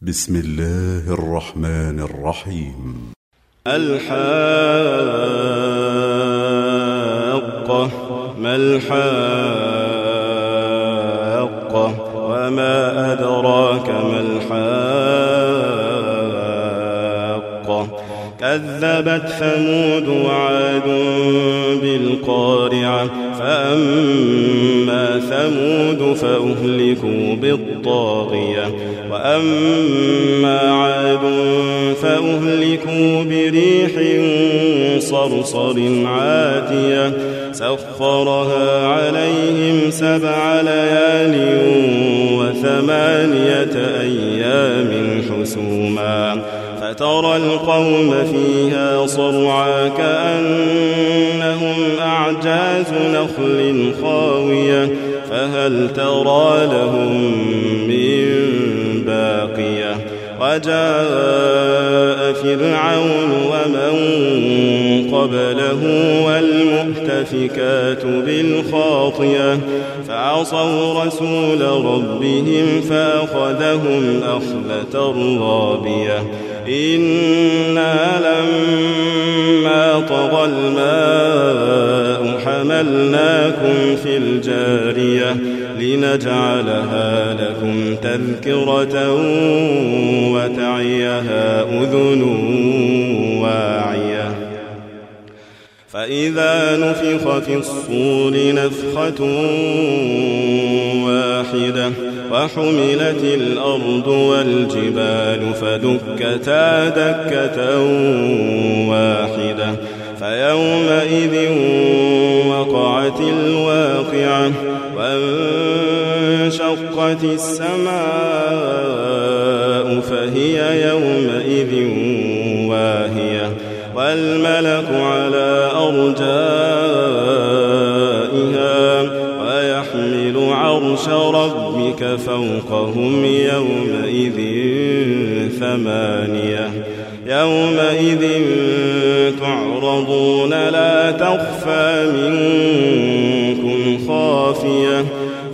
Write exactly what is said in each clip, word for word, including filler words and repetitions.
بسم الله الرحمن الرحيم. الحاقة ما الحاقة وما أدراك ما الحاقة كذبت ثمود وعاد بالقارعة فأما ثمود فأهلكوا بالطاغية وأما عاد فأهلكوا بريح صرصر عاتية سخرها عليهم سبع ليال وثمانية أيام حسوما فترى القوم فيها صرعا كأنهم أعجاز نخل خاوية فهل ترى لهم من باقية وجاء فرعون ومن قبله والمؤتفكات بالخاطية فعصوا رسول ربهم فأخذهم أخذة رابية إنا لما طغى الماء حملناكم في الجارية لنجعلها لكم تذكرة وتعيها أذن واعية فإذا نفخ في الصور نفخة واحدة وحملت الأرض والجبال فدكتا دكة واحدة فيومئذ وقعت الواقعة وانشقت السماء فهي يومئذ واهية والملك على أرجائها ويحمل عرش ربك فوقهم يومئذ ثمانية يومئذ تعرضون لا تخفى منكم خافية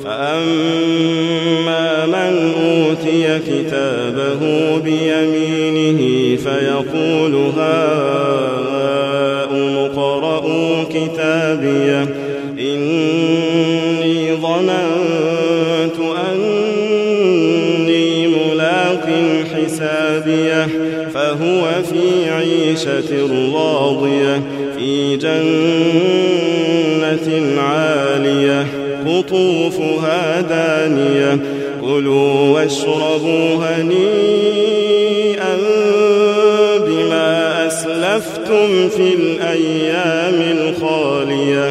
فأما من أوتي كتابه بيمينه فيقول هاؤم اقرءوا كتابيه إني ظننت أني ملاق حسابيه فهو في عيشة راضية في جنة عالية قطوفها دانية كلوا واشربوا هنيئا بما أسلفتم في الأيام الخالية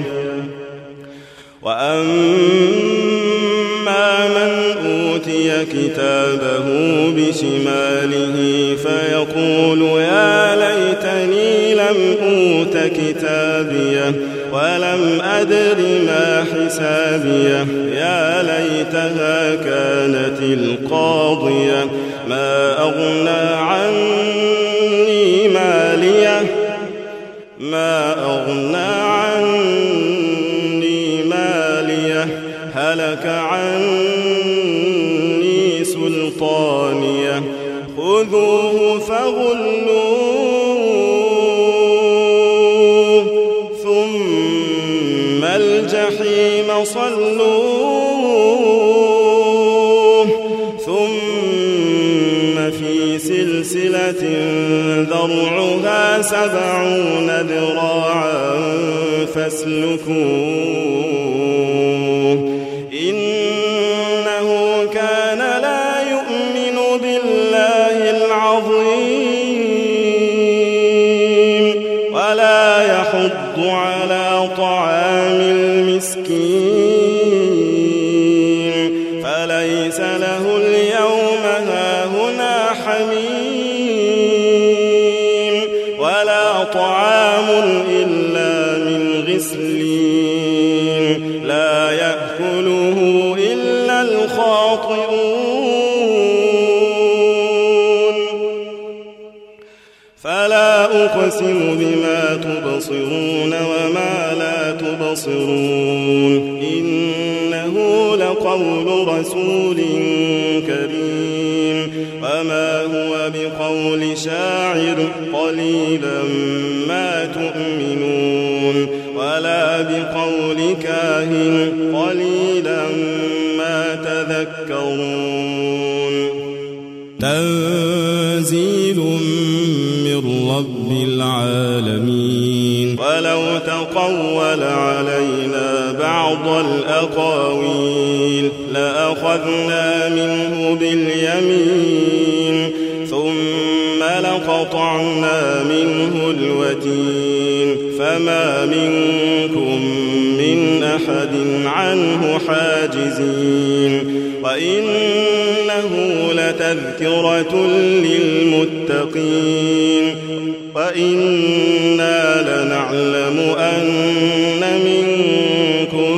وأما من أوتي كتابه بشماله فيقول يا ليتني لم أوت كتابيه ولم أدر ما حسابيه يا ليتها كانت القاضية ما أغنى عني ماليه ما أغنى عني ماليه هلك عني سلطانيه خذوه فغلوه ثم الجحيم صلوه ثم في سلسلة ذرعها سبعون ذراعا فاسلكوه إنه كان لا يؤمن بالله العظيم ولا يحض على طعام المسكين فليس له اليوم هاهنا حميم ولا طعام إلا من غسلين لا يأكله إلا الخاطئون فلا أقسم بما تبصرون وما لا تبصرون إنه لقول رسول كريم فما هو بقول شاعر قليلا ما تؤمنون ولا بقول كاهن قليلا ما تذكرون تنزيل من رب العالمين ولو تقول علينا بعض الأقاويل لأخذنا منه باليمين ثم لقطعنا منه الوتين فما منكم من أحد عنه حاجزين وإنه لتذكرة للمتقين وإنا لنعلم أن منكم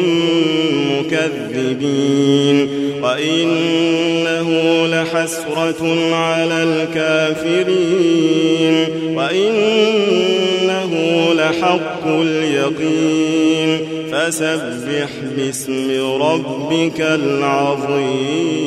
مكذبين وإنه لحسرة على الكافرين وإنه لحق اليقين فسبح باسم ربك العظيم.